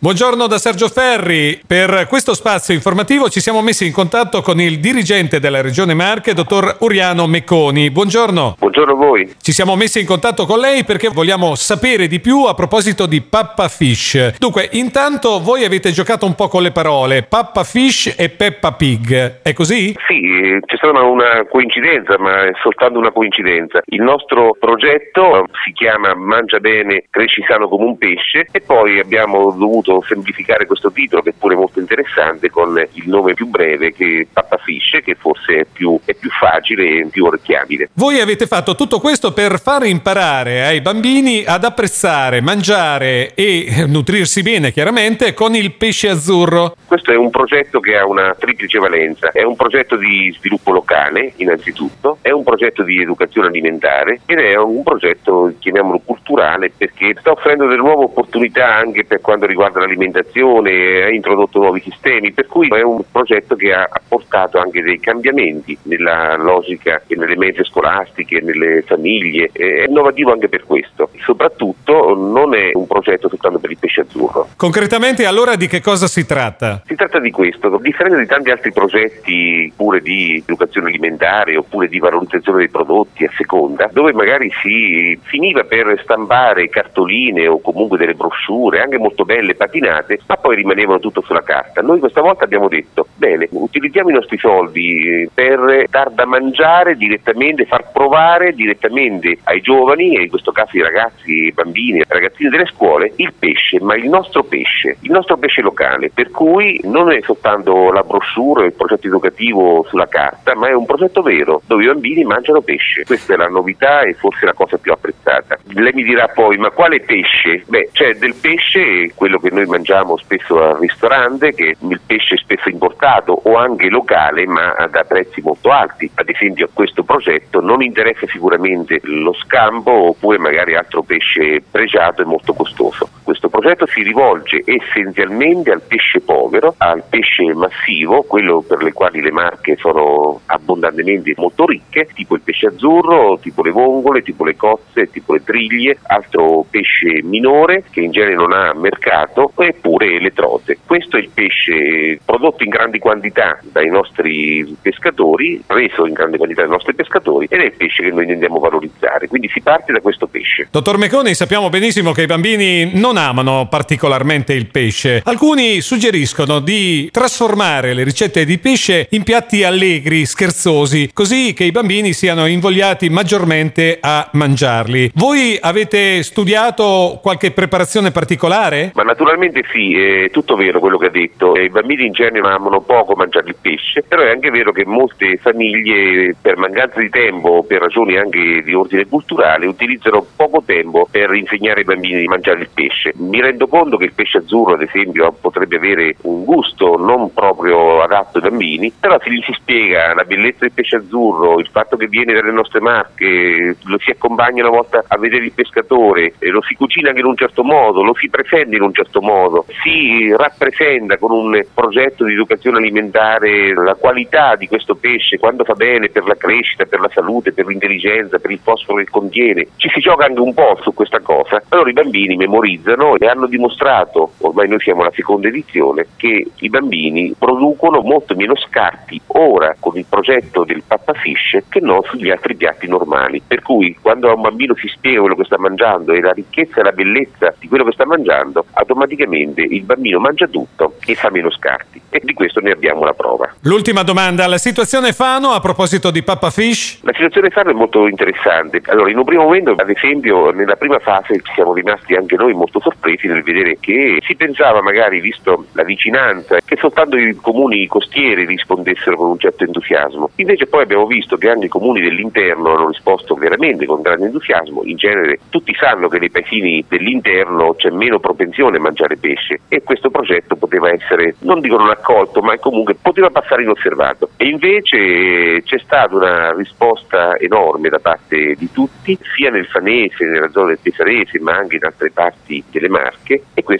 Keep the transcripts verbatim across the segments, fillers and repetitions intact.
Buongiorno da Sergio Ferri. Per questo spazio informativo ci siamo messi in contatto con il dirigente della Regione Marche, dottor Uriano Mecconi. Buongiorno. Buongiorno a voi. Ci siamo messi in contatto con lei perché vogliamo sapere di più a proposito di Pappa Fish. Dunque, intanto voi avete giocato un po' con le parole, Pappa Fish e Peppa Pig. È così? Sì, c'è stata una coincidenza, ma è soltanto una coincidenza. Il nostro progetto si chiama Mangia bene, cresci sano come un pesce, e poi abbiamo dovuto semplificare questo titolo, che è pure molto interessante, con il nome più breve, che è Pappa Fish, che forse è più, è più facile e più orecchiabile. Voi avete fatto tutto questo per far imparare ai bambini ad apprezzare, mangiare e nutrirsi bene, chiaramente, con il pesce azzurro. Questo è un progetto che ha una triplice valenza. È un progetto di sviluppo locale, innanzitutto, è un progetto di educazione alimentare ed è un progetto, chiamiamolo culturale, perché sta offrendo delle nuove opportunità anche per quanto riguarda l'alimentazione, ha introdotto nuovi sistemi, per cui è un progetto che ha portato anche dei cambiamenti nella logica e nelle mense scolastiche, nelle famiglie. È innovativo anche per questo. Soprattutto non è un progetto soltanto per il pesce azzurro. Concretamente allora di che cosa si tratta? Si tratta di questo, a differenza di tanti altri progetti pure di educazione alimentare oppure di valorizzazione dei prodotti a seconda, dove magari si finiva per stampare cartoline o comunque delle brochure anche molto belle, patinate, ma poi rimanevano tutto sulla carta. Noi questa volta abbiamo detto, bene, utilizziamo i nostri soldi per dar da mangiare direttamente, far provare direttamente ai giovani, e in questo caso ai ragazzi, bambini, ragazzini delle scuole, il pesce, ma il nostro pesce, il nostro pesce locale, per cui non è soltanto la brochure, il progetto educativo sulla carta, ma è un progetto vero, dove i bambini mangiano pesce. Questa è la novità e forse la cosa più apprezzata. Lei mi dirà poi, ma quale pesce? Beh, c'è del pesce, quello che noi mangiamo spesso al ristorante, che è il pesce spesso importato o anche locale, ma da prezzi molto alti. Ad esempio a questo progetto non interessa sicuramente lo scampo oppure magari altro pesce pregiato e molto costoso. Questo progetto si rivolge essenzialmente al pesce povero, al pesce massivo, quello per le quali le Marche sono abbondantemente molto ricche, tipo il pesce azzurro, tipo le vongole, tipo le cozze, tipo le triglie, altro pesce minore che in genere non ha mercato, eppure le trote. Questo è il pesce prodotto in grandi quantità dai nostri pescatori, preso in grandi quantità dai nostri pescatori, ed è il pesce che noi intendiamo valorizzare, quindi si parte da questo pesce. Dottor Mecconi, sappiamo benissimo che i bambini non amano particolarmente il pesce. Alcuni suggeriscono di trasformare le ricette di pesce in piatti allegri, scherzosi, così che i bambini siano invogliati maggiormente a mangiarli. Voi avete studiato qualche preparazione particolare? Ma naturalmente sì, è tutto vero quello che ha detto. I bambini in genere amano poco mangiare il pesce, però è anche vero che molte famiglie, per mancanza di tempo, per ragioni anche di ordine culturale, utilizzano poco tempo per insegnare ai bambini di mangiare il pesce. Mi rendo conto che il pesce azzurro, ad esempio, potrebbe avere un gusto non proprio adatto ai bambini, però se gli si spiega la bellezza del pesce azzurro, il fatto che viene dalle nostre Marche, lo si accompagna una volta a vedere il pescatore, lo si cucina anche in un certo modo, lo si presenta in un certo modo, si rappresenta con un progetto di educazione alimentare la qualità di questo pesce, quando fa bene per la crescita, per la salute, per l'intelligenza, per il fosforo che contiene. Ci si gioca anche un po' su questa cosa. Allora i bambini memorizzano e hanno dimostrato, ormai noi siamo alla seconda edizione, che i bambini producono molto meno scarti ora con il progetto del Pappa Fish che non sugli altri piatti normali. Per cui quando a un bambino si spiega quello che sta mangiando e la ricchezza e la bellezza di quello che sta mangiando, automaticamente il bambino mangia tutto e fa meno scarti, e di questo ne abbiamo la prova. L'ultima domanda, la situazione Fano a proposito di Pappa Fish? La situazione Fano è molto interessante. Allora, in un primo momento, ad esempio, nella prima fase ci siamo rimasti anche noi molto sorpresi nel vedere che si pensava, magari visto la vicinanza, che soltanto i comuni costieri rispondessero con un certo entusiasmo. Invece poi abbiamo visto che anche i comuni dell'interno hanno risposto veramente con grande entusiasmo. In genere tutti sanno che nei paesini dell'interno c'è meno propensione a mangiare pesce, e questo progetto poteva essere, non dico non accolto, ma comunque poteva passare inosservato. E invece c'è stata una risposta enorme da parte di tutti, sia nel Fanese, nella zona del Pesarese, ma anche in altre parti delle Marche, e questo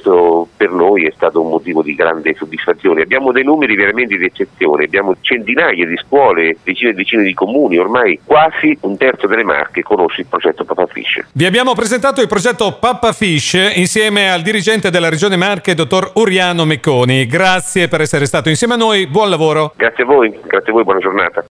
questo per noi è stato un motivo di grande soddisfazione. Abbiamo dei numeri veramente di eccezione, abbiamo centinaia di scuole, decine e decine di comuni, ormai quasi un terzo delle Marche conosce il progetto Papa Fish. Vi abbiamo presentato il progetto Papa Fish insieme al dirigente della Regione Marche, dottor Uriano Mecconi. Grazie per essere stato insieme a noi, buon lavoro. Grazie a voi, grazie a voi, buona giornata.